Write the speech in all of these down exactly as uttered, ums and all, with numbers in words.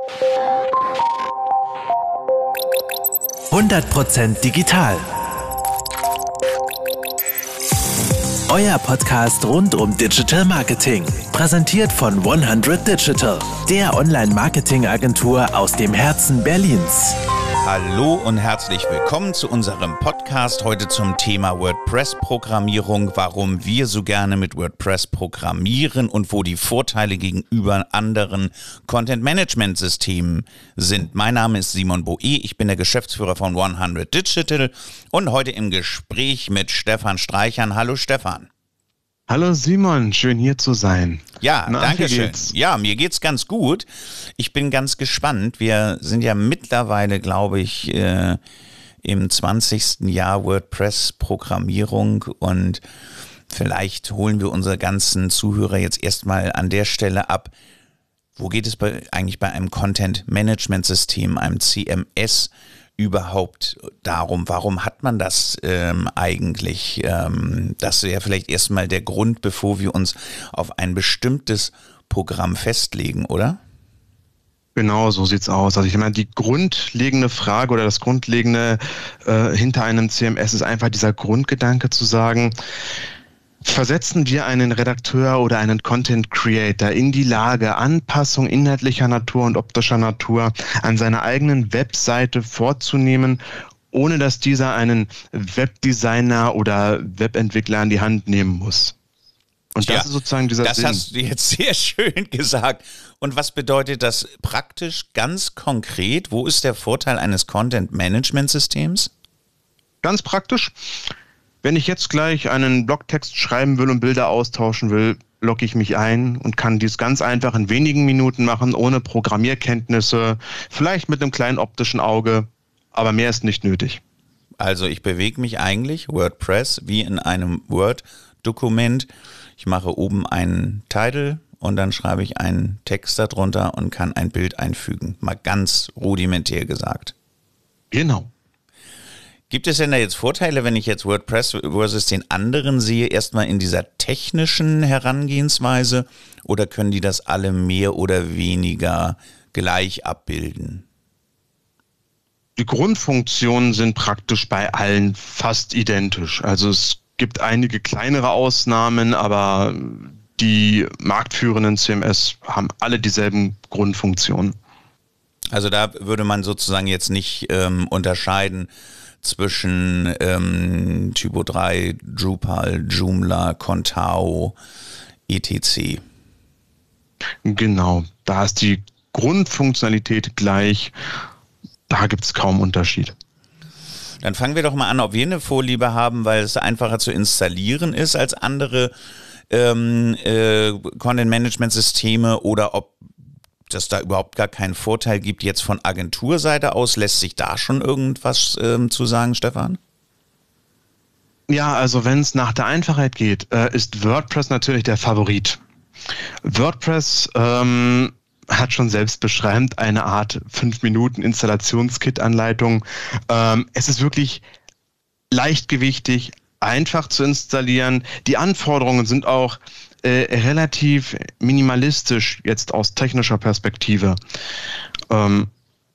hundert Prozent digital. Euer Podcast rund um Digital Marketing. Präsentiert von hundert Digital, der Online-Marketing-Agentur aus dem Herzen Berlins. Hallo und herzlich willkommen zu unserem Podcast heute zum Thema WordPress-Programmierung, warum wir so gerne mit WordPress programmieren und wo die Vorteile gegenüber anderen Content-Management-Systemen sind. Mein Name ist Simon Boe, ich bin der Geschäftsführer von hundert Digital und heute im Gespräch mit Stefan Streichern. Hallo Stefan. Hallo Simon, schön hier zu sein. Ja, Na, danke schön. Ja, mir geht's ganz gut. Ich bin ganz gespannt. Wir sind ja mittlerweile, glaube ich, äh, im zwanzigsten Jahr WordPress-Programmierung und vielleicht holen wir unsere ganzen Zuhörer jetzt erstmal an der Stelle ab. Wo geht es bei, eigentlich bei einem Content-Management-System, einem C M S, überhaupt darum? Warum hat man das ähm, eigentlich? Ähm, das wäre vielleicht erstmal der Grund, bevor wir uns auf ein bestimmtes Programm festlegen, oder? Genau, so sieht's aus. Also ich meine, die grundlegende Frage oder das Grundlegende äh, hinter einem C M S ist einfach dieser Grundgedanke zu sagen, versetzen wir einen Redakteur oder einen Content Creator in die Lage, Anpassung inhaltlicher Natur und optischer Natur an seiner eigenen Webseite vorzunehmen, ohne dass dieser einen Webdesigner oder Webentwickler an die Hand nehmen muss. Und das ja, ist sozusagen dieser das Sinn. Das hast du jetzt sehr schön gesagt. Und was bedeutet das praktisch ganz konkret? Wo ist der Vorteil eines Content-Management-Systems? Ganz praktisch. Wenn ich jetzt gleich einen Blogtext schreiben will und Bilder austauschen will, logge ich mich ein und kann dies ganz einfach in wenigen Minuten machen, ohne Programmierkenntnisse, vielleicht mit einem kleinen optischen Auge, aber mehr ist nicht nötig. Also ich bewege mich eigentlich, WordPress, wie in einem Word-Dokument. Ich mache oben einen Titel und dann schreibe ich einen Text darunter und kann ein Bild einfügen. Mal ganz rudimentär gesagt. Genau. Gibt es denn da jetzt Vorteile, wenn ich jetzt WordPress versus den anderen sehe, erstmal in dieser technischen Herangehensweise, oder können die das alle mehr oder weniger gleich abbilden? Die Grundfunktionen sind praktisch bei allen fast identisch. Also es gibt einige kleinere Ausnahmen, aber die marktführenden C M S haben alle dieselben Grundfunktionen. Also da würde man sozusagen jetzt nicht ähm, unterscheiden zwischen ähm, Typo drei, Drupal, Joomla, Contao, et cetera. Genau, da ist die Grundfunktionalität gleich, da gibt es kaum Unterschied. Dann fangen wir doch mal an, ob wir eine Vorliebe haben, weil es einfacher zu installieren ist als andere ähm, äh, Content-Management-Systeme, oder ob dass da überhaupt gar keinen Vorteil gibt jetzt von Agenturseite aus. Lässt sich da schon irgendwas ähm, zu sagen, Stefan? Ja, also wenn es nach der Einfachheit geht, äh, ist WordPress natürlich der Favorit. WordPress ähm, hat schon selbstbeschreibend eine Art fünf Minuten Installationskit-Anleitung. Ähm, es ist wirklich leichtgewichtig, einfach zu installieren. Die Anforderungen sind auch Äh, relativ minimalistisch jetzt aus technischer Perspektive. Ähm,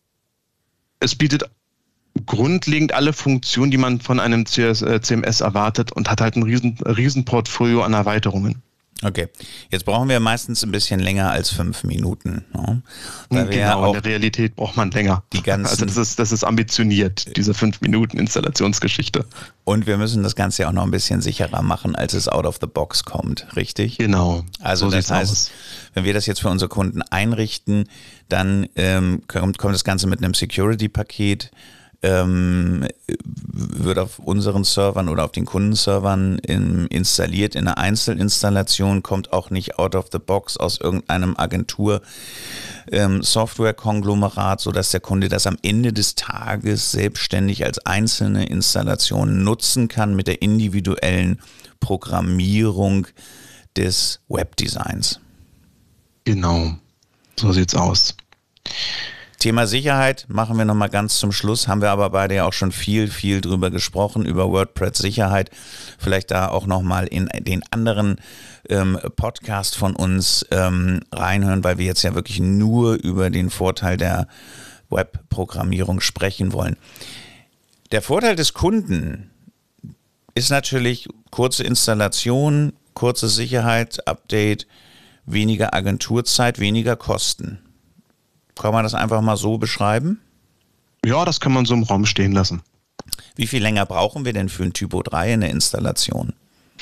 es bietet grundlegend alle Funktionen, die man von einem C M S erwartet, und hat halt ein riesen, riesen Portfolio an Erweiterungen. Okay, jetzt brauchen wir meistens ein bisschen länger als fünf Minuten. Ne? Weil wir genau, ja auch in der Realität braucht man länger. Die ganzen also das ist, das ist ambitioniert, diese fünf Minuten Installationsgeschichte. Und wir müssen das Ganze ja auch noch ein bisschen sicherer machen, als es out of the box kommt, richtig? Genau. Also so das heißt, aus. wenn wir das jetzt für unsere Kunden einrichten, dann ähm, kommt, kommt das Ganze mit einem Security-Paket, ähm, wird auf unseren Servern oder auf den Kundenservern in, installiert in einer Einzelinstallation, kommt auch nicht out of the box aus irgendeinem Agentur ähm, Software-Konglomerat, sodass der Kunde das am Ende des Tages selbstständig als einzelne Installation nutzen kann mit der individuellen Programmierung des Webdesigns. Genau, so sieht's aus. Thema Sicherheit machen wir nochmal ganz zum Schluss, haben wir aber beide ja auch schon viel, viel drüber gesprochen, über WordPress-Sicherheit. Vielleicht da auch nochmal in den anderen ähm, Podcast von uns ähm, reinhören, weil wir jetzt ja wirklich nur über den Vorteil der Webprogrammierung sprechen wollen. Der Vorteil des Kunden ist natürlich kurze Installation, kurze Sicherheit, Update, weniger Agenturzeit, weniger Kosten. Kann man das einfach mal so beschreiben? Ja, das kann man so im Raum stehen lassen. Wie viel länger brauchen wir denn für ein Typo drei in der Installation?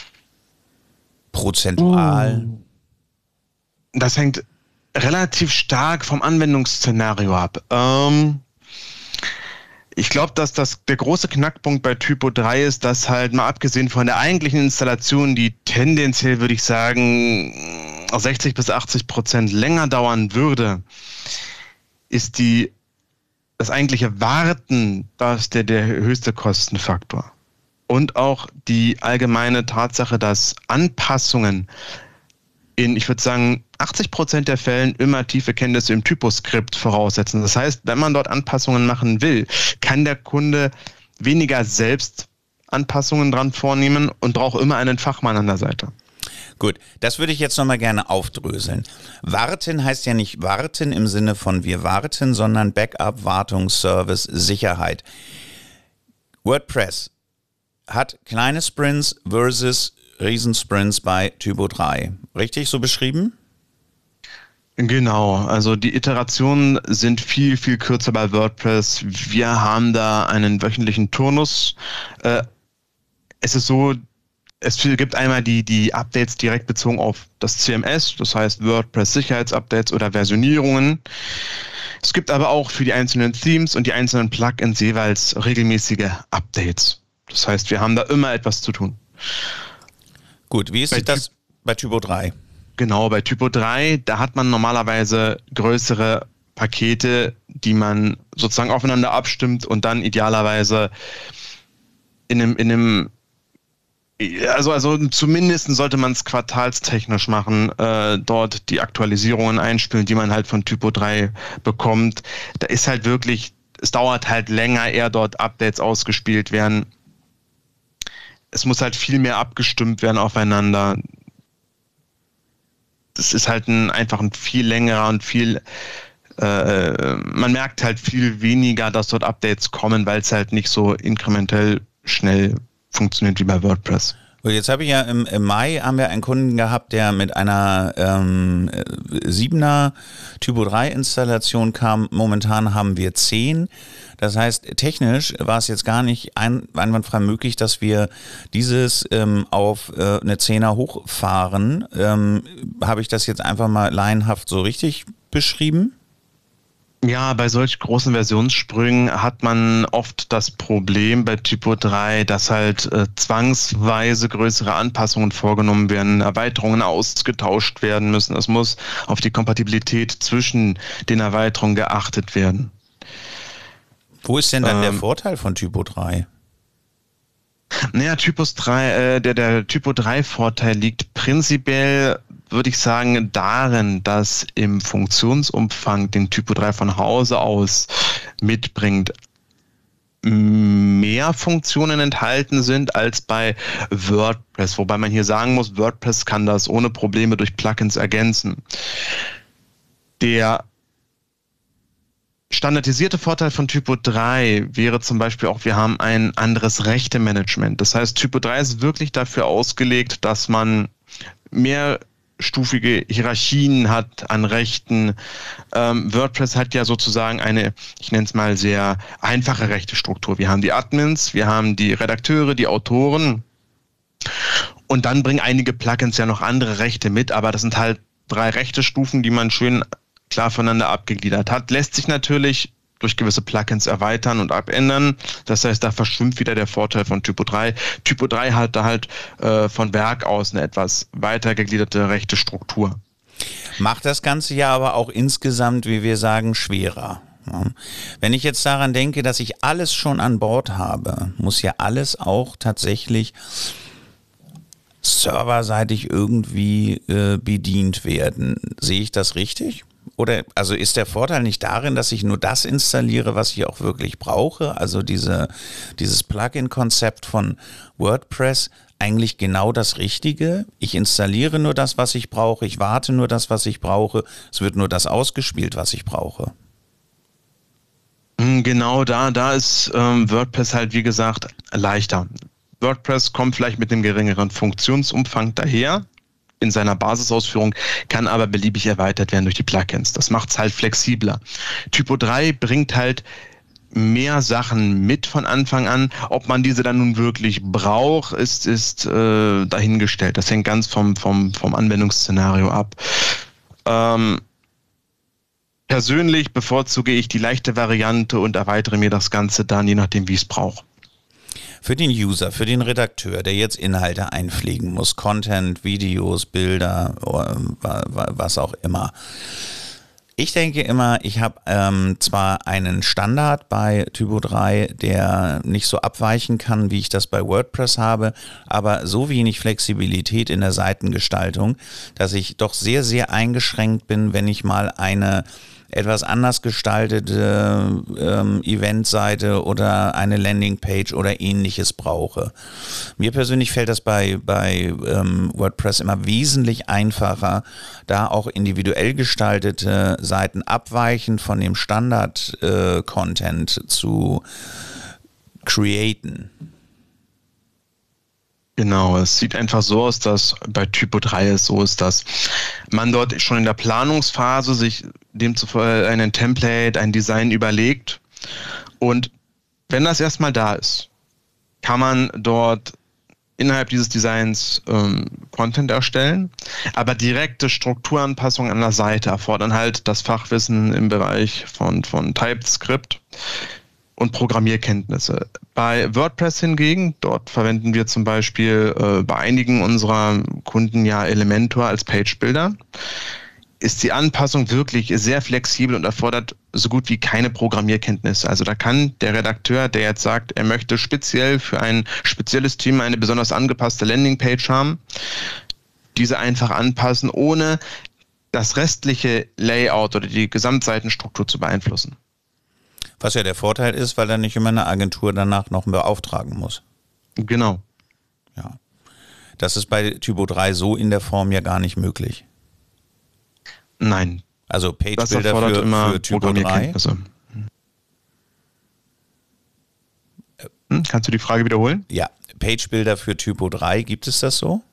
Prozentual? Das hängt relativ stark vom Anwendungsszenario ab. Ähm, ich glaube, dass das der große Knackpunkt bei Typo drei ist, dass halt mal abgesehen von der eigentlichen Installation, die tendenziell, würde ich sagen, sechzig bis achtzig Prozent länger dauern würde, ist die das eigentliche Warten das der, der höchste Kostenfaktor. Und auch die allgemeine Tatsache, dass Anpassungen in, ich würde sagen, achtzig Prozent der Fällen immer tiefe Kenntnisse im Typoskript voraussetzen. Das heißt, wenn man dort Anpassungen machen will, kann der Kunde weniger selbst Anpassungen dran vornehmen und braucht immer einen Fachmann an der Seite. Gut, das würde ich jetzt nochmal gerne aufdröseln. Warten heißt ja nicht warten im Sinne von wir warten, sondern Backup, Wartung, Service, Sicherheit. WordPress hat kleine Sprints versus Riesensprints bei Typo drei. Richtig so beschrieben? Genau, also die Iterationen sind viel, viel kürzer bei WordPress. Wir haben da einen wöchentlichen Turnus. Äh, es ist so, es gibt einmal die, die Updates direkt bezogen auf das C M S, das heißt WordPress-Sicherheitsupdates oder Versionierungen. Es gibt aber auch für die einzelnen Themes und die einzelnen Plugins jeweils regelmäßige Updates. Das heißt, wir haben da immer etwas zu tun. Gut, wie ist Bei das bei Typo drei? Genau, bei Typo drei, da hat man normalerweise größere Pakete, die man sozusagen aufeinander abstimmt und dann idealerweise in einem, in einem also, also zumindest sollte man es quartalstechnisch machen, äh, dort die Aktualisierungen einspielen, die man halt von Typo drei bekommt. Da ist halt wirklich, es dauert halt länger, eher dort Updates ausgespielt werden. Es muss halt viel mehr abgestimmt werden aufeinander. Das ist halt ein, einfach ein viel längerer und viel, äh, man merkt halt viel weniger, dass dort Updates kommen, weil es halt nicht so inkrementell schnell funktioniert wie bei WordPress. Und jetzt habe ich ja im, im Mai haben wir einen Kunden gehabt, der mit einer ähm, siebener Typo drei Installation kam. Momentan haben wir zehn. Das heißt, technisch war es jetzt gar nicht ein, einwandfrei möglich, dass wir dieses ähm, auf äh, eine zehner hochfahren. Ähm, habe ich das jetzt einfach mal laienhaft so richtig beschrieben? Ja, bei solch großen Versionssprüngen hat man oft das Problem bei Typo drei, dass halt äh, zwangsweise größere Anpassungen vorgenommen werden, Erweiterungen ausgetauscht werden müssen. Es muss auf die Kompatibilität zwischen den Erweiterungen geachtet werden. Wo ist denn dann ähm, der Vorteil von Typo drei? Naja, Typus drei, äh, der, der Typo drei Vorteil liegt prinzipiell, würde ich sagen, darin, dass im Funktionsumfang den Typo drei von Hause aus mitbringt, mehr Funktionen enthalten sind als bei WordPress. Wobei man hier sagen muss, WordPress kann das ohne Probleme durch Plugins ergänzen. Der standardisierte Vorteil von Typo drei wäre zum Beispiel auch, wir haben ein anderes Rechtemanagement. Das heißt, Typo drei ist wirklich dafür ausgelegt, dass man mehrstufige Hierarchien hat an Rechten. Ähm, WordPress hat ja sozusagen eine, ich nenne es mal sehr einfache Rechtestruktur. Wir haben die Admins, wir haben die Redakteure, die Autoren und dann bringen einige Plugins ja noch andere Rechte mit, aber das sind halt drei Rechtestufen, die man schön klar voneinander abgegliedert hat. Lässt sich natürlich durch gewisse Plugins erweitern und abändern. Das heißt, da verschwimmt wieder der Vorteil von Typo drei. Typo drei hat da halt äh, von Werk aus eine etwas weiter gegliederte rechte Struktur. Macht das Ganze ja aber auch insgesamt, wie wir sagen, schwerer. Ja. Wenn ich jetzt daran denke, dass ich alles schon an Bord habe, muss ja alles auch tatsächlich serverseitig irgendwie äh, bedient werden. Sehe ich das richtig? Oder also ist der Vorteil nicht darin, dass ich nur das installiere, was ich auch wirklich brauche? Also diese, dieses Plugin-Konzept von WordPress eigentlich genau das Richtige? Ich installiere nur das, was ich brauche, ich warte nur das, was ich brauche, es wird nur das ausgespielt, was ich brauche. Genau, da, da ist ähm, WordPress halt, wie gesagt, leichter. WordPress kommt vielleicht mit einem geringeren Funktionsumfang daher in seiner Basisausführung, kann aber beliebig erweitert werden durch die Plugins. Das macht es halt flexibler. Typo drei bringt halt mehr Sachen mit von Anfang an. Ob man diese dann nun wirklich braucht, ist, ist äh, dahingestellt. Das hängt ganz vom, vom, vom Anwendungsszenario ab. Ähm, persönlich bevorzuge ich die leichte Variante und erweitere mir das Ganze dann, je nachdem, wie ich es brauche. Für den User, für den Redakteur, der jetzt Inhalte einpflegen muss, Content, Videos, Bilder, was auch immer. Ich denke immer, ich habe ähm, zwar einen Standard bei Typo drei, der nicht so abweichen kann, wie ich das bei WordPress habe, aber so wenig Flexibilität in der Seitengestaltung, dass ich doch sehr, sehr eingeschränkt bin, wenn ich mal eine etwas anders gestaltete ähm, Eventseite oder eine Landingpage oder ähnliches brauche. Mir persönlich fällt das bei, bei ähm, WordPress immer wesentlich einfacher, da auch individuell gestaltete Seiten abweichend von dem Standard-Content äh, zu createn. Genau, es sieht einfach so aus, dass bei Typo drei es so ist, dass man dort schon in der Planungsphase sich demzufolge einen Template, ein Design überlegt und wenn das erstmal da ist, kann man dort innerhalb dieses Designs ähm, Content erstellen, aber direkte Strukturanpassungen an der Seite erfordern halt das Fachwissen im Bereich von, von TypeScript und Programmierkenntnisse. Bei WordPress hingegen, dort verwenden wir zum Beispiel äh, bei einigen unserer Kunden ja Elementor als Page-Builder, ist die Anpassung wirklich sehr flexibel und erfordert so gut wie keine Programmierkenntnisse. Also da kann der Redakteur, der jetzt sagt, er möchte speziell für ein spezielles Thema eine besonders angepasste Landingpage haben, diese einfach anpassen, ohne das restliche Layout oder die Gesamtseitenstruktur zu beeinflussen. Was ja der Vorteil ist, weil er nicht immer eine Agentur danach noch beauftragen muss. Genau. Ja. Das ist bei Typo drei so in der Form ja gar nicht möglich. Nein. Also Page-Builder für, für Typo drei. Hm, kannst du die Frage wiederholen? Ja, Page-Builder für Typo drei, gibt es das so?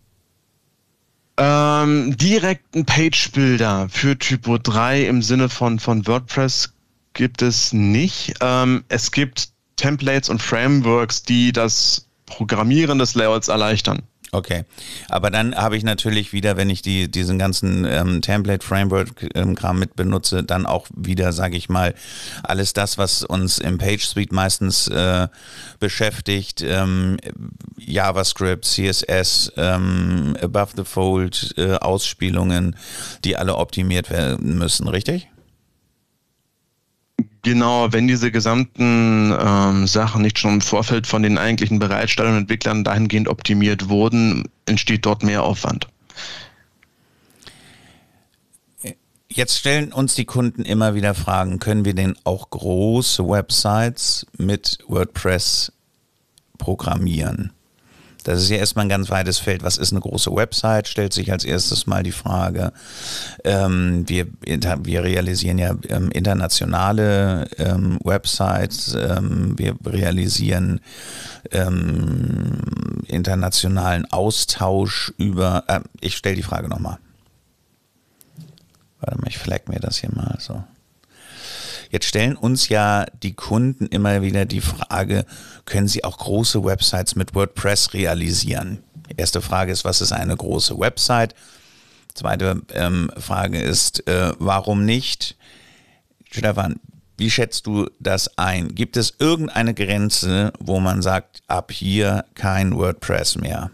Ähm, direkten Page-Builder für Typo drei im Sinne von, von WordPress gibt es nicht. Ähm, es gibt Templates und Frameworks, die das Programmieren des Layouts erleichtern. Okay, aber dann habe ich natürlich wieder, wenn ich die, diesen ganzen ähm, Template-Framework-Kram mit benutze, dann auch wieder, sage ich mal, alles das, was uns im PageSuite meistens äh, beschäftigt, ähm, JavaScript, C S S, ähm, Above the Fold, äh, Ausspielungen, die alle optimiert werden müssen, richtig? Genau, wenn diese gesamten ähm, Sachen nicht schon im Vorfeld von den eigentlichen Bereitstellern und Entwicklern dahingehend optimiert wurden, entsteht dort mehr Aufwand. Jetzt stellen uns die Kunden immer wieder Fragen, können wir denn auch große Websites mit WordPress programmieren? Das ist ja erstmal ein ganz weites Feld. Was ist eine große Website? Stellt sich als erstes mal die Frage. Ähm, wir, wir realisieren ja ähm, internationale ähm, Websites. Ähm, wir realisieren ähm, internationalen Austausch über... Äh, ich stelle die Frage nochmal. Warte mal, ich flag mir das hier mal so. Jetzt stellen uns ja die Kunden immer wieder die Frage, können sie auch große Websites mit WordPress realisieren? Erste Frage ist, was ist eine große Website? Zweite ähm, Frage ist, äh, warum nicht? Stefan, wie schätzt du das ein? Gibt es irgendeine Grenze, wo man sagt, ab hier kein WordPress mehr?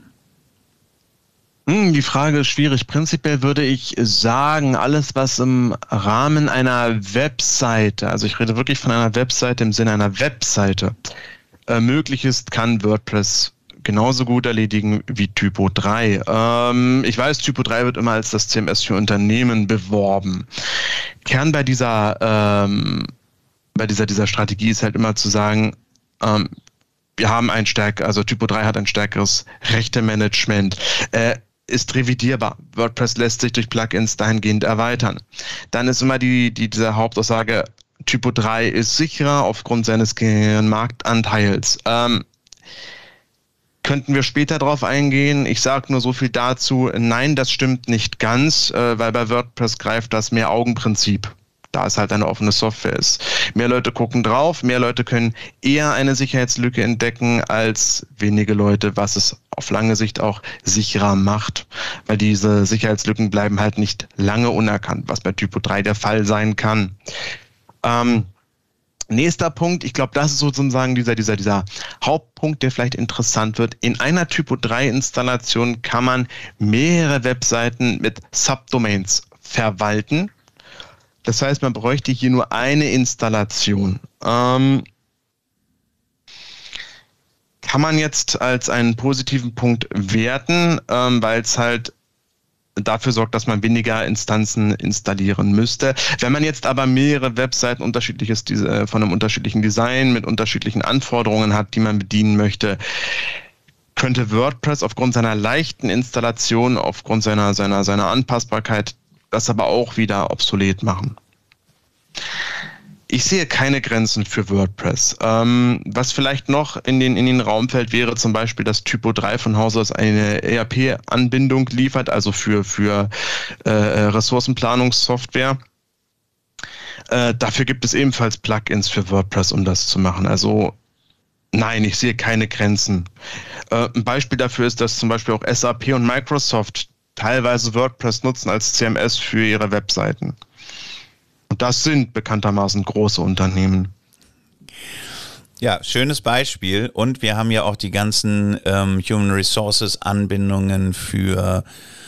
Die Frage ist schwierig. Prinzipiell würde ich sagen, alles, was im Rahmen einer Webseite, also ich rede wirklich von einer Webseite im Sinne einer Webseite, äh, möglich ist, kann WordPress genauso gut erledigen wie Typo drei. Ähm, ich weiß, Typo drei wird immer als das C M S für Unternehmen beworben. Kern bei dieser, ähm, bei dieser, dieser Strategie ist halt immer zu sagen, ähm, wir haben ein stärker, also Typo drei hat ein stärkeres Rechtemanagement, äh, ist revidierbar. WordPress lässt sich durch Plugins dahingehend erweitern. Dann ist immer die, die diese Hauptaussage, Typo drei ist sicherer aufgrund seines geringen Marktanteils. Ähm, könnten wir später drauf eingehen? Ich sage nur so viel dazu. Nein, das stimmt nicht ganz, äh, weil bei WordPress greift das Mehr-Augen-Prinzip. Da es halt eine offene Software ist. Mehr Leute gucken drauf, mehr Leute können eher eine Sicherheitslücke entdecken als wenige Leute, was es auf lange Sicht auch sicherer macht, weil diese Sicherheitslücken bleiben halt nicht lange unerkannt, was bei Typo drei der Fall sein kann. Ähm, nächster Punkt, ich glaube, das ist sozusagen dieser, dieser, dieser Hauptpunkt, der vielleicht interessant wird. In einer Typo drei Installation kann man mehrere Webseiten mit Subdomains verwalten. Das heißt, man bräuchte hier nur eine Installation. Ähm, kann man jetzt als einen positiven Punkt werten, ähm, weil es halt dafür sorgt, dass man weniger Instanzen installieren müsste. Wenn man jetzt aber mehrere Webseiten unterschiedliches von einem unterschiedlichen Design mit unterschiedlichen Anforderungen hat, die man bedienen möchte, könnte WordPress aufgrund seiner leichten Installation, aufgrund seiner, seiner, seiner Anpassbarkeit das aber auch wieder obsolet machen. Ich sehe keine Grenzen für WordPress. Ähm, was vielleicht noch in den, in den Raum fällt, wäre zum Beispiel, dass Typo drei von Haus aus eine E R P-Anbindung liefert, also für, für äh, Ressourcenplanungssoftware. Äh, dafür gibt es ebenfalls Plugins für WordPress, um das zu machen. Also nein, ich sehe keine Grenzen. Äh, ein Beispiel dafür ist, dass zum Beispiel auch S A P und Microsoft teilweise WordPress nutzen als C M S für ihre Webseiten. Und das sind bekanntermaßen große Unternehmen. Ja, schönes Beispiel. Und wir haben ja auch die ganzen ähm, Human Resources Anbindungen für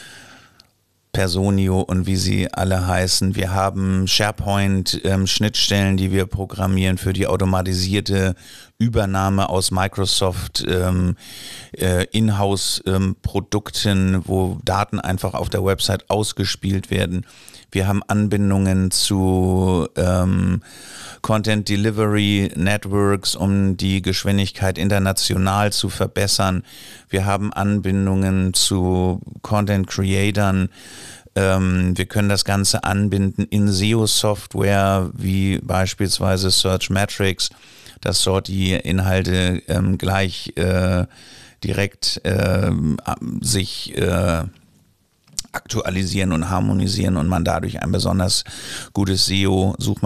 Personio und wie sie alle heißen. Wir haben SharePoint-Schnittstellen, ähm, die wir programmieren für die automatisierte Übernahme aus Microsoft ähm, äh, Inhouse-Produkten, ähm, wo Daten einfach auf der Website ausgespielt werden. Wir haben Anbindungen zu ähm, Content Delivery Networks, um die Geschwindigkeit international zu verbessern. Wir haben Anbindungen zu Content Creatern. Ähm, wir können das Ganze anbinden in S E O-Software, wie beispielsweise Searchmetrics, dass dort die Inhalte ähm, gleich äh, direkt äh, sich äh, aktualisieren und harmonisieren und man dadurch ein besonders gutes S E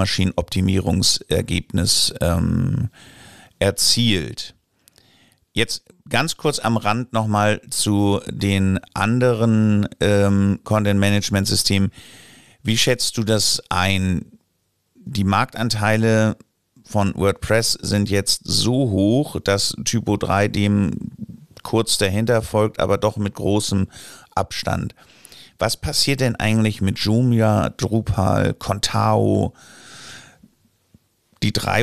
O-Suchmaschinenoptimierungsergebnis ähm, erzielt. Jetzt ganz kurz am Rand nochmal zu den anderen ähm, Content-Management-Systemen. Wie schätzt du das ein? Die Marktanteile von WordPress sind jetzt so hoch, dass Typo drei dem kurz dahinter folgt, aber doch mit großem Abstand. Was passiert denn eigentlich mit Joomla, Drupal, Contao? Die drei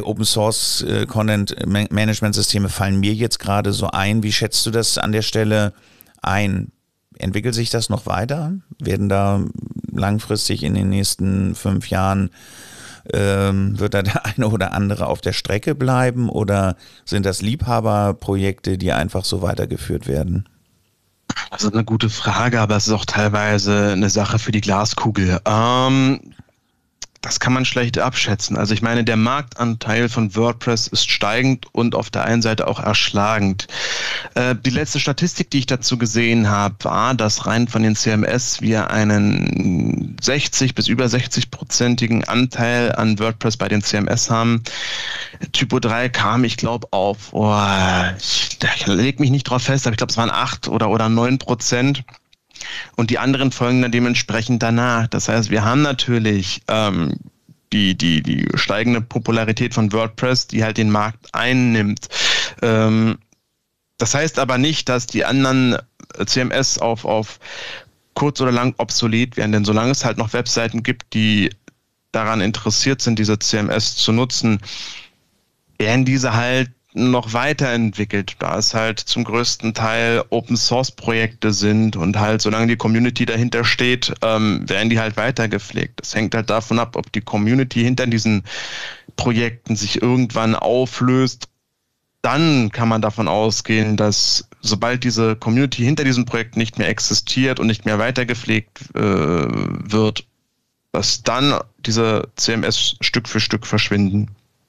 Open-Source-Content-Management-Systeme fallen mir jetzt gerade so ein. Wie schätzt du das an der Stelle ein? Entwickelt sich das noch weiter? Werden da langfristig in den nächsten fünf Jahren, ähm, wird da der eine oder andere auf der Strecke bleiben? Oder sind das Liebhaberprojekte, die einfach so weitergeführt werden? Das ist eine gute Frage, aber es ist auch teilweise eine Sache für die Glaskugel. Ähm, das kann man schlecht abschätzen. Also ich meine, der Marktanteil von WordPress ist steigend und auf der einen Seite auch erschlagend. Äh, die letzte Statistik, die ich dazu gesehen habe, war, dass rein von den C M S wir einen sechzig bis über sechzig-prozentigen Anteil an WordPress bei den C M S haben. Typo drei kam, ich glaube, auf, oh, ich, ich lege mich nicht drauf fest, aber ich glaube, es waren acht oder, oder neun Prozent. Und die anderen folgen dann dementsprechend danach. Das heißt, wir haben natürlich ähm, die, die, die steigende Popularität von WordPress, die halt den Markt einnimmt. Ähm, das heißt aber nicht, dass die anderen C M S auf, auf kurz oder lang obsolet werden. Denn solange es halt noch Webseiten gibt, die daran interessiert sind, diese C M S zu nutzen, werden diese halt noch weiterentwickelt, da es halt zum größten Teil Open-Source-Projekte sind und halt solange die Community dahinter steht, ähm, werden die halt weitergepflegt. Das hängt halt davon ab, ob die Community hinter diesen Projekten sich irgendwann auflöst. Dann kann man davon ausgehen, dass sobald diese Community hinter diesem Projekt nicht mehr existiert und nicht mehr weitergepflegt äh, wird, dass dann diese C M S Stück für Stück verschwinden.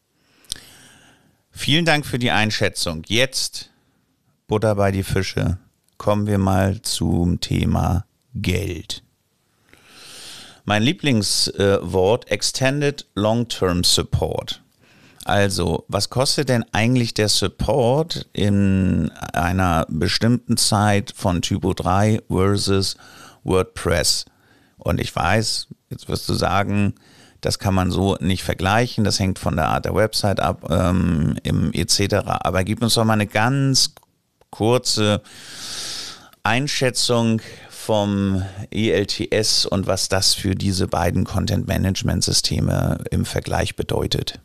Vielen Dank für die Einschätzung. Jetzt, Butter bei die Fische, kommen wir mal zum Thema Geld. Mein Lieblingswort, äh, Extended Long-Term Support. Also, was kostet denn eigentlich der Support in einer bestimmten Zeit von Typo drei versus WordPress? Und ich weiß, jetzt wirst du sagen, das kann man so nicht vergleichen, das hängt von der Art der Website ab, ähm, im et cetera. Aber gib uns doch mal eine ganz kurze Einschätzung vom E L T S und was das für diese beiden Content-Management-Systeme im Vergleich bedeutet.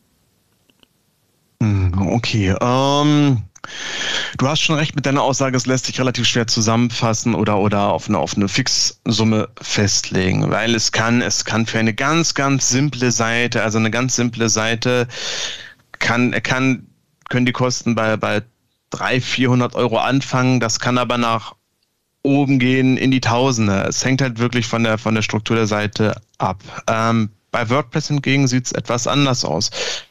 Okay, ähm, du hast schon recht mit deiner Aussage, es lässt sich relativ schwer zusammenfassen oder, oder auf eine, auf eine Fixsumme festlegen, weil es kann, es kann für eine ganz, ganz simple Seite, also eine ganz simple Seite, kann, kann, können die Kosten bei, bei dreihundert, vierhundert Euro anfangen, das kann aber nach oben gehen in die Tausende. Es hängt halt wirklich von der, von der Struktur der Seite ab. Ähm, bei WordPress hingegen sieht es etwas anders aus.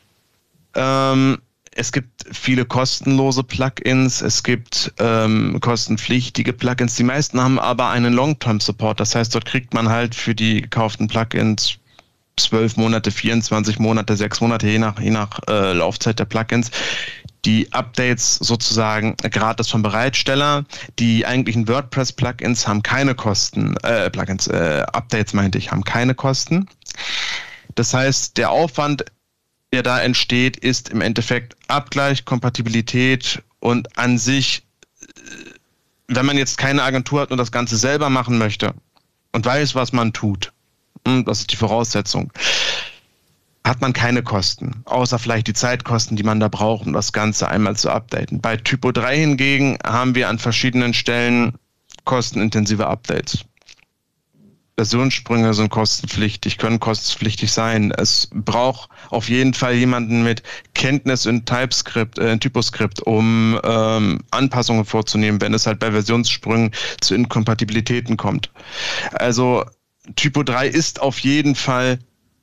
Ähm, es gibt viele kostenlose Plugins, es gibt ähm, kostenpflichtige Plugins. Die meisten haben aber einen Long-Term-Support. Das heißt, dort kriegt man halt für die gekauften Plugins zwölf Monate, vierundzwanzig Monate, sechs Monate, je nach, je nach äh, Laufzeit der Plugins, die Updates sozusagen gratis vom Bereitsteller. Die eigentlichen WordPress-Plugins haben keine Kosten, äh, Plugins, äh, Updates meinte ich, haben keine Kosten. Das heißt, der Aufwand, der da entsteht, ist im Endeffekt Abgleich, Kompatibilität und an sich, wenn man jetzt keine Agentur hat und das Ganze selber machen möchte und weiß, was man tut, das ist die Voraussetzung, hat man keine Kosten, außer vielleicht die Zeitkosten, die man da braucht, um das Ganze einmal zu updaten. Bei Typo drei hingegen haben wir an verschiedenen Stellen kostenintensive Updates. Versionssprünge sind kostenpflichtig, können kostenpflichtig sein. Es braucht auf jeden Fall jemanden mit Kenntnis in TypeScript, äh, in TypoScript, um ähm, Anpassungen vorzunehmen, wenn es halt bei Versionssprüngen zu Inkompatibilitäten kommt. Also Typo drei ist auf jeden Fall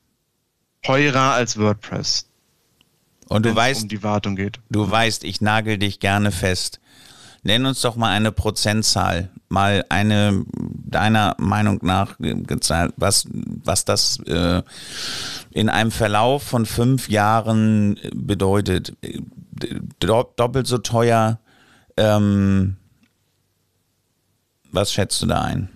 teurer als WordPress. Und du wenn weißt, es um die Wartung geht. Du weißt, ich nagel dich gerne fest. Nenn uns doch mal eine Prozentzahl, mal eine deiner Meinung nach, was, was das äh, in einem Verlauf von fünf Jahren bedeutet. Doppelt so teuer, ähm, was schätzt du da ein?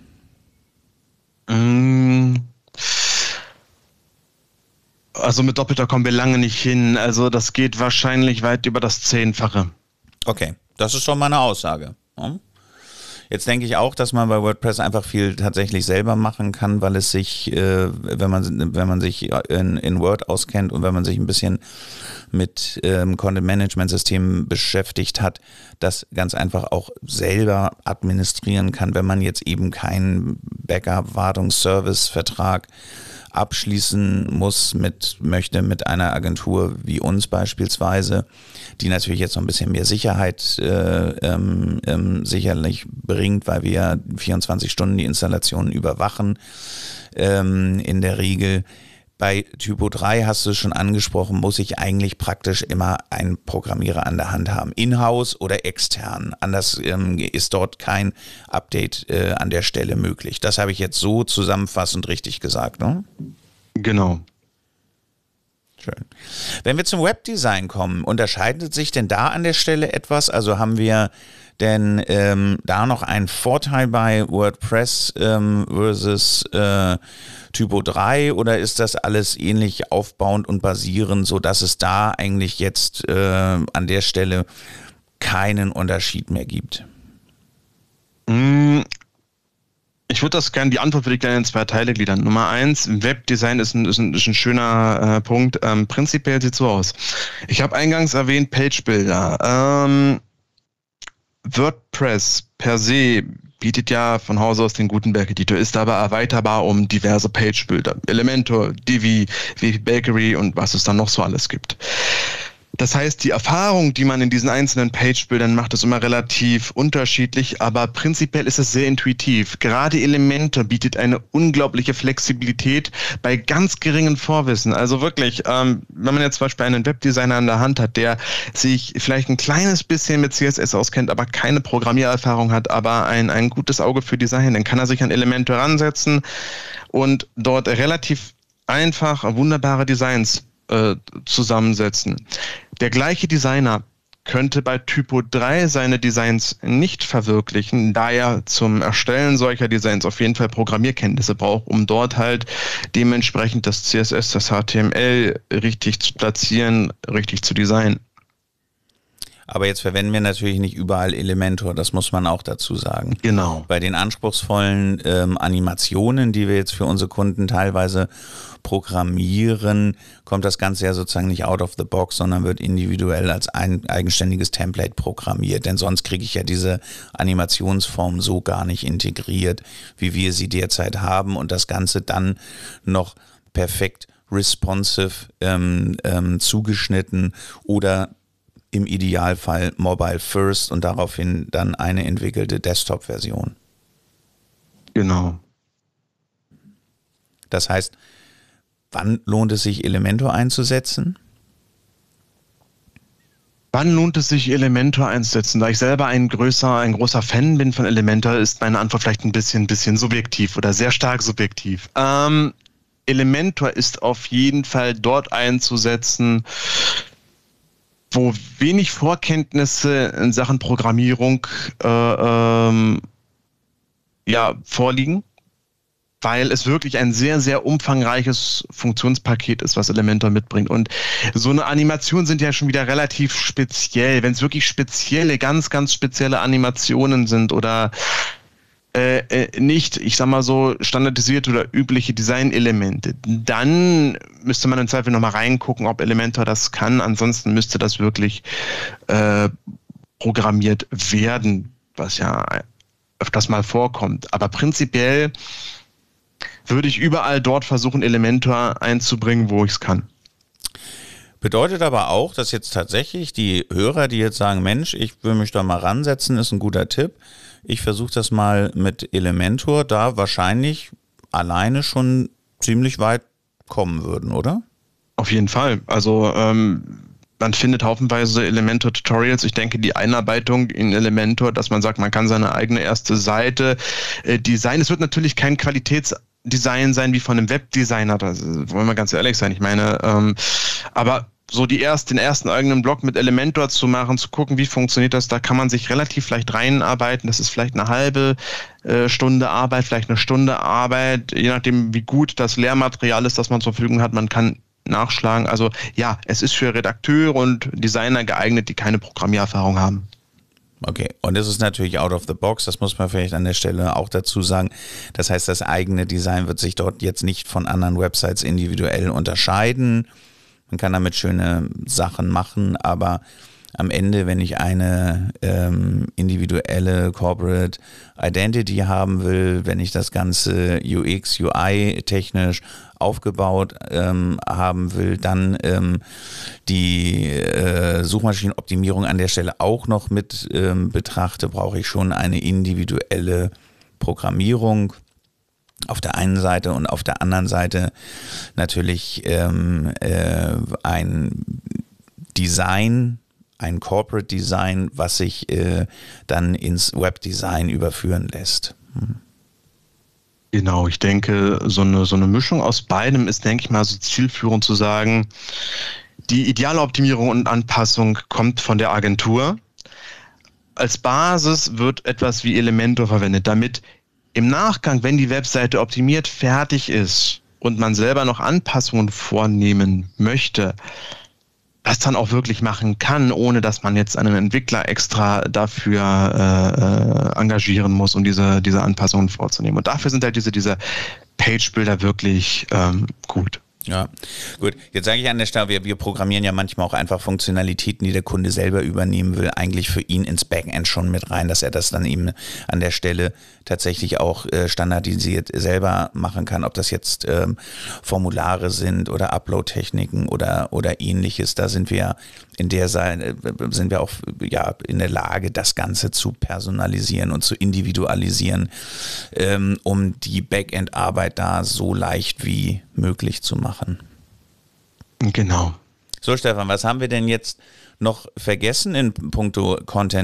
Also mit Doppelter kommen wir lange nicht hin. Also das geht wahrscheinlich weit über das Zehnfache. Okay, das ist schon mal eine Aussage. Jetzt denke ich auch, dass man bei WordPress einfach viel tatsächlich selber machen kann, weil es sich, äh, wenn man wenn man sich in, in Word auskennt und wenn man sich ein bisschen mit ähm, Content-Management-Systemen beschäftigt hat, das ganz einfach auch selber administrieren kann, wenn man jetzt eben keinen Backup-Wartungs-Service-Vertrag abschließen muss mit, möchte mit einer Agentur wie uns beispielsweise, die natürlich jetzt noch ein bisschen mehr Sicherheit äh, ähm, ähm, sicherlich bringt, weil wir vierundzwanzig Stunden die Installationen überwachen ähm, in der Regel. Bei Typo drei hast du es schon angesprochen, muss ich eigentlich praktisch immer einen Programmierer an der Hand haben, in-house oder extern. Anders ähm, ist dort kein Update äh, an der Stelle möglich. Das habe ich jetzt so zusammenfassend richtig gesagt, ne? Genau. Schön. Wenn wir zum Webdesign kommen, unterscheidet sich denn da an der Stelle etwas? Also haben wir denn ähm, da noch einen Vorteil bei WordPress ähm, versus äh, Typo drei oder ist das alles ähnlich aufbauend und basierend, sodass es da eigentlich jetzt äh, an der Stelle keinen Unterschied mehr gibt? Ich würde das gerne, die Antwort würde ich gerne in zwei Teile gliedern. Nummer eins, Webdesign ist ein, ist ein, ist ein schöner äh, Punkt. Ähm, prinzipiell sieht so aus. Ich habe eingangs erwähnt Page Builder. Ähm, WordPress per se bietet ja von Hause aus den Gutenberg-Editor, ist aber erweiterbar um diverse Page Builder. Elementor, Divi, W P Bakery und was es dann noch so alles gibt. Das heißt, die Erfahrung, die man in diesen einzelnen Page-Bildern macht, ist immer relativ unterschiedlich, aber prinzipiell ist es sehr intuitiv. Gerade Elementor bietet eine unglaubliche Flexibilität bei ganz geringem Vorwissen. Also wirklich, ähm, wenn man jetzt zum Beispiel einen Webdesigner an der Hand hat, der sich vielleicht ein kleines bisschen mit C S S auskennt, aber keine Programmiererfahrung hat, aber ein, ein gutes Auge für Design, dann kann er sich an Elementor ransetzen und dort relativ einfach wunderbare Designs zusammensetzen. Der gleiche Designer könnte bei Typo drei seine Designs nicht verwirklichen, da er zum Erstellen solcher Designs auf jeden Fall Programmierkenntnisse braucht, um dort halt dementsprechend das C S S, das H T M L richtig zu platzieren, richtig zu designen. Aber jetzt verwenden wir natürlich nicht überall Elementor, das muss man auch dazu sagen. Genau. Bei den anspruchsvollen ähm, Animationen, die wir jetzt für unsere Kunden teilweise programmieren, kommt das Ganze ja sozusagen nicht out of the box, sondern wird individuell als ein eigenständiges Template programmiert. Denn sonst kriege ich ja diese Animationsform so gar nicht integriert, wie wir sie derzeit haben und das Ganze dann noch perfekt responsive ähm, ähm, zugeschnitten oder im Idealfall Mobile First und daraufhin dann eine entwickelte Desktop-Version. Genau. Das heißt, wann lohnt es sich, Elementor einzusetzen? Wann lohnt es sich, Elementor einzusetzen? Da ich selber ein größer, ein großer Fan bin von Elementor, ist meine Antwort vielleicht ein bisschen, bisschen subjektiv oder sehr stark subjektiv. Ähm, Elementor ist auf jeden Fall dort einzusetzen, wo wenig Vorkenntnisse in Sachen Programmierung äh, ähm, ja, vorliegen, weil es wirklich ein sehr, sehr umfangreiches Funktionspaket ist, was Elementor mitbringt. Und so eine Animation sind ja schon wieder relativ speziell. Wenn es wirklich spezielle, ganz, ganz spezielle Animationen sind oder Äh, nicht, ich sag mal so, standardisierte oder übliche Designelemente, dann müsste man im Zweifel nochmal reingucken, ob Elementor das kann. Ansonsten müsste das wirklich äh, programmiert werden, was ja öfters mal vorkommt. Aber prinzipiell würde ich überall dort versuchen, Elementor einzubringen, wo ich es kann. Bedeutet aber auch, dass jetzt tatsächlich die Hörer, die jetzt sagen, Mensch, ich will mich da mal ransetzen, ist ein guter Tipp. Ich versuche das mal mit Elementor, da wahrscheinlich alleine schon ziemlich weit kommen würden, oder? Auf jeden Fall. Also ähm, man findet haufenweise Elementor-Tutorials. Ich denke, die Einarbeitung in Elementor, dass man sagt, man kann seine eigene erste Seite äh, designen. Es wird natürlich kein Qualitätsdesign sein wie von einem Webdesigner, da wollen wir ganz ehrlich sein. Ich meine, ähm, aber so die erst, den ersten eigenen Blog mit Elementor zu machen, zu gucken, wie funktioniert das, da kann man sich relativ leicht reinarbeiten. Das ist vielleicht eine halbe äh, Stunde Arbeit, vielleicht eine Stunde Arbeit, je nachdem, wie gut das Lehrmaterial ist, das man zur Verfügung hat. Man kann nachschlagen. Also ja, es ist für Redakteure und Designer geeignet, die keine Programmiererfahrung haben. Okay, und das ist natürlich out of the box, das muss man vielleicht an der Stelle auch dazu sagen. Das heißt, das eigene Design wird sich dort jetzt nicht von anderen Websites individuell unterscheiden. Man kann damit schöne Sachen machen, aber am Ende, wenn ich eine ähm, individuelle Corporate Identity haben will, wenn ich das Ganze U X, U I technisch aufgebaut ähm, haben will, dann ähm, die äh, Suchmaschinenoptimierung an der Stelle auch noch mit ähm, betrachte, brauche ich schon eine individuelle Programmierung. Auf der einen Seite und auf der anderen Seite natürlich ähm, äh, ein Design, ein Corporate Design, was sich äh, dann ins Webdesign überführen lässt. Hm. Genau, ich denke, so eine, so eine Mischung aus beidem ist, denke ich mal, so zielführend zu sagen, die ideale Optimierung und Anpassung kommt von der Agentur. Als Basis wird etwas wie Elementor verwendet, damit im Nachgang, wenn die Webseite optimiert fertig ist und man selber noch Anpassungen vornehmen möchte, das dann auch wirklich machen kann, ohne dass man jetzt einen Entwickler extra dafür äh, engagieren muss, um diese, diese Anpassungen vorzunehmen. Und dafür sind halt diese, diese Page-Builder wirklich ähm, gut. Ja, gut. Jetzt sage ich an der Stelle, wir, wir programmieren ja manchmal auch einfach Funktionalitäten, die der Kunde selber übernehmen will, eigentlich für ihn ins Backend schon mit rein, dass er das dann eben an der Stelle tatsächlich auch äh, standardisiert selber machen kann, ob das jetzt ähm, Formulare sind oder Upload-Techniken oder, oder ähnliches. Da sind wir in der Seite, sind wir auch ja, in der Lage, das Ganze zu personalisieren und zu individualisieren, ähm, um die Backend-Arbeit da so leicht wie möglich zu machen. Genau. So, Stefan, was haben wir denn jetzt noch vergessen in puncto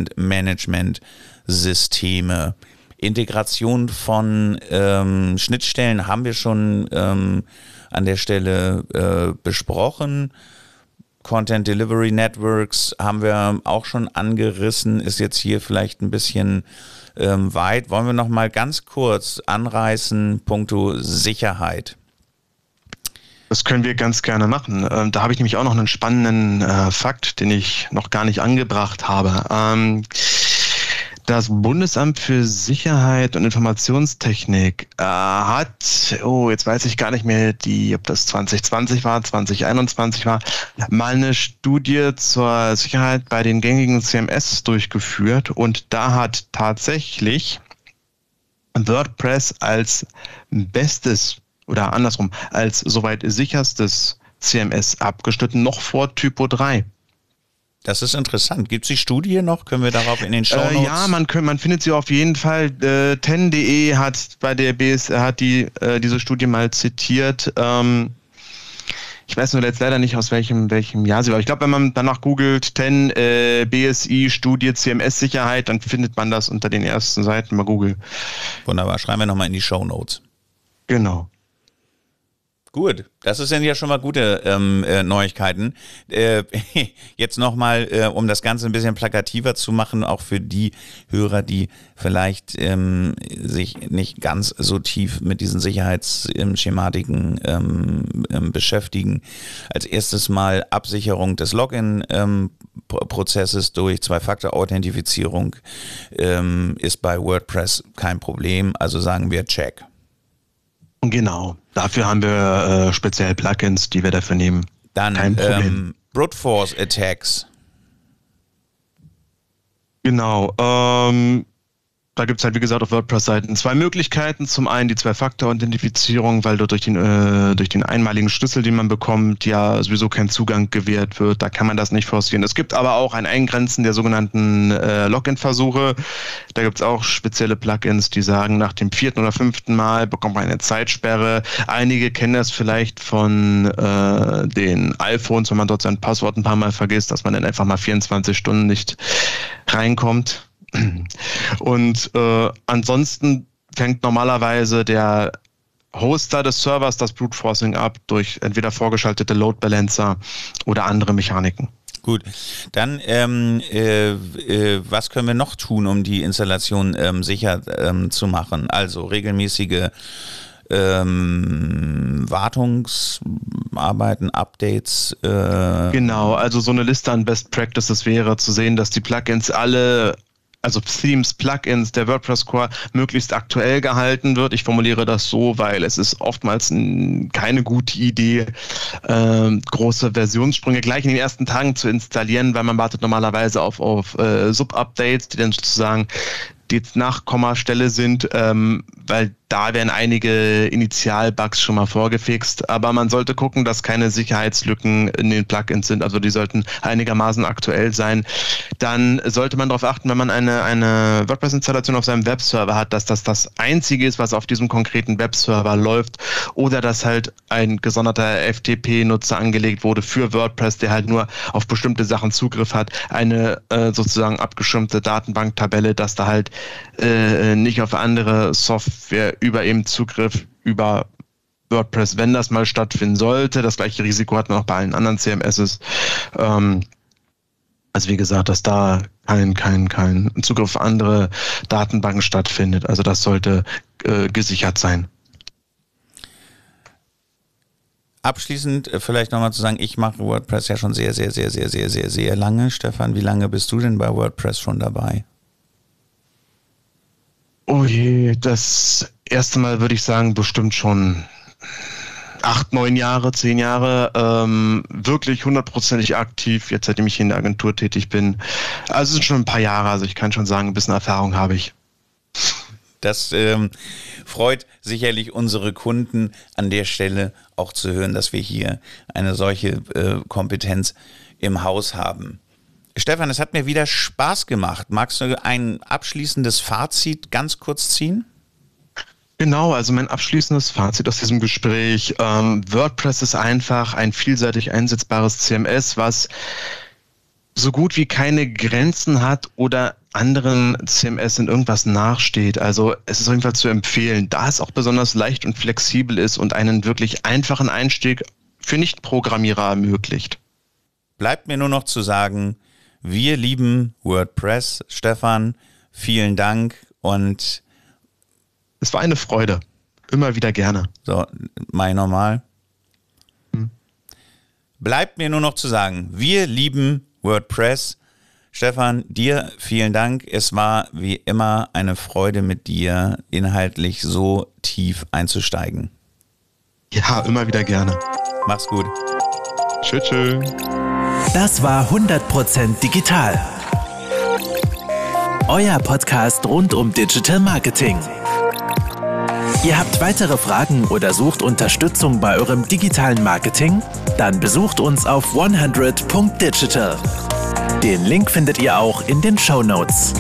Content-Management-Systeme? Integration von ähm, Schnittstellen haben wir schon ähm, an der Stelle äh, besprochen. Content Delivery Networks haben wir auch schon angerissen, ist jetzt hier vielleicht ein bisschen ähm, weit. Wollen wir noch mal ganz kurz anreißen, puncto Sicherheit? Das können wir ganz gerne machen. Ähm, da habe ich nämlich auch noch einen spannenden äh, Fakt, den ich noch gar nicht angebracht habe. Ähm, Das Bundesamt für Sicherheit und Informationstechnik äh, hat, oh, jetzt weiß ich gar nicht mehr, die, ob das zwanzig zwanzig war, zwanzig einundzwanzig war, mal eine Studie zur Sicherheit bei den gängigen C M S durchgeführt und da hat tatsächlich WordPress als bestes oder andersrum, als soweit sicherstes C M S abgeschnitten, noch vor Typo drei. Das ist interessant. Gibt es die Studie noch? Können wir darauf in den Shownotes? Äh, ja, man, können, man findet sie auf jeden Fall. Äh, ten punkt de hat bei der B S hat die äh, diese Studie mal zitiert. Ähm, ich weiß nur jetzt leider nicht, aus welchem welchem Jahr sie war. Ich glaube, wenn man danach googelt, ten äh, B S I Studie C M S-Sicherheit, dann findet man das unter den ersten Seiten bei Google. Wunderbar. Schreiben wir nochmal in die Shownotes. Genau. Gut, das sind ja schon mal gute ähm, äh, Neuigkeiten. Äh, jetzt nochmal, äh, um das Ganze ein bisschen plakativer zu machen, auch für die Hörer, die vielleicht ähm, sich nicht ganz so tief mit diesen Sicherheitsschematiken ähm, ähm, beschäftigen. Als erstes mal Absicherung des Login-Prozesses ähm, durch Zwei-Faktor-Authentifizierung ähm, ist bei WordPress kein Problem, also sagen wir Check. Genau, dafür haben wir äh, speziell Plugins, die wir dafür nehmen. Dann Kein Problem. Ähm, Brute Force Attacks. Genau, ähm, da gibt es halt wie gesagt auf WordPress-Seiten zwei Möglichkeiten. Zum einen die Zwei-Faktor-Authentifizierung, weil dort durch den, äh, durch den einmaligen Schlüssel, den man bekommt, ja sowieso kein Zugang gewährt wird. Da kann man das nicht forcieren. Es gibt aber auch ein Eingrenzen der sogenannten äh, Login-Versuche. Da gibt es auch spezielle Plugins, die sagen, nach dem vierten oder fünften Mal bekommt man eine Zeitsperre. Einige kennen das vielleicht von äh, den iPhones, wenn man dort sein Passwort ein paar Mal vergisst, dass man dann einfach mal vierundzwanzig Stunden nicht reinkommt. Und äh, ansonsten fängt normalerweise der Hoster des Servers das Brute Forcing ab durch entweder vorgeschaltete Load Balancer oder andere Mechaniken. Gut, dann ähm, äh, äh, was können wir noch tun, um die Installation ähm, sicher ähm, zu machen? Also regelmäßige ähm, Wartungsarbeiten, Updates. Äh genau, also so eine Liste an Best Practices wäre zu sehen, dass die Plugins alle, also Themes, Plugins, der WordPress Core möglichst aktuell gehalten wird. Ich formuliere das so, weil es ist oftmals n- keine gute Idee, äh, große Versionssprünge gleich in den ersten Tagen zu installieren, weil man wartet normalerweise auf, auf äh, Sub-Updates, die dann sozusagen die jetzt nach Kommastelle sind, ähm, weil da werden einige Initialbugs schon mal vorgefixt, aber man sollte gucken, dass keine Sicherheitslücken in den Plugins sind, also die sollten einigermaßen aktuell sein. Dann sollte man darauf achten, wenn man eine, eine WordPress-Installation auf seinem Webserver hat, dass das das Einzige ist, was auf diesem konkreten Webserver läuft oder dass halt ein gesonderter F T P-Nutzer angelegt wurde für WordPress, der halt nur auf bestimmte Sachen Zugriff hat, eine äh, sozusagen abgeschirmte Datenbanktabelle, dass da halt äh, nicht auf andere Software über eben Zugriff über WordPress, wenn das mal stattfinden sollte. Das gleiche Risiko hat man auch bei allen anderen C M Ss. Ähm, also wie gesagt, dass da kein, kein, kein Zugriff auf andere Datenbanken stattfindet. Also das sollte äh, gesichert sein. abschließend vielleicht nochmal zu sagen, ich mache WordPress ja schon sehr, sehr, sehr, sehr, sehr, sehr, sehr lange. Stefan, wie lange bist du denn bei WordPress schon dabei? Oh je, das erste Mal würde ich sagen, bestimmt schon acht, neun Jahre, zehn Jahre, ähm, wirklich hundertprozentig aktiv, jetzt seitdem ich hier in der Agentur tätig bin. Also es sind schon ein paar Jahre, also ich kann schon sagen, ein bisschen Erfahrung habe ich. Das ähm, freut sicherlich unsere Kunden an der Stelle auch zu hören, dass wir hier eine solche äh, Kompetenz im Haus haben. Stefan, es hat mir wieder Spaß gemacht. Magst du ein abschließendes Fazit ganz kurz ziehen? Genau, also mein abschließendes Fazit aus diesem Gespräch. Ähm, WordPress ist einfach ein vielseitig einsetzbares C M S, was so gut wie keine Grenzen hat oder anderen C M S in irgendwas nachsteht. Also es ist auf jeden Fall zu empfehlen, da es auch besonders leicht und flexibel ist und einen wirklich einfachen Einstieg für Nicht-Programmierer ermöglicht. Bleibt mir nur noch zu sagen, wir lieben WordPress. Stefan, vielen Dank und es war eine Freude. Immer wieder gerne. So, mach ich nochmal. Hm. Bleibt mir nur noch zu sagen, wir lieben WordPress. Stefan, dir vielen Dank. Es war wie immer eine Freude mit dir, inhaltlich so tief einzusteigen. Ja, immer wieder gerne. Mach's gut. Tschüss. Tschö. Das war hundert Prozent digital. Euer Podcast rund um Digital Marketing. Ihr habt weitere Fragen oder sucht Unterstützung bei eurem digitalen Marketing? Dann besucht uns auf hundert Punkt digital. Den Link findet ihr auch in den Shownotes.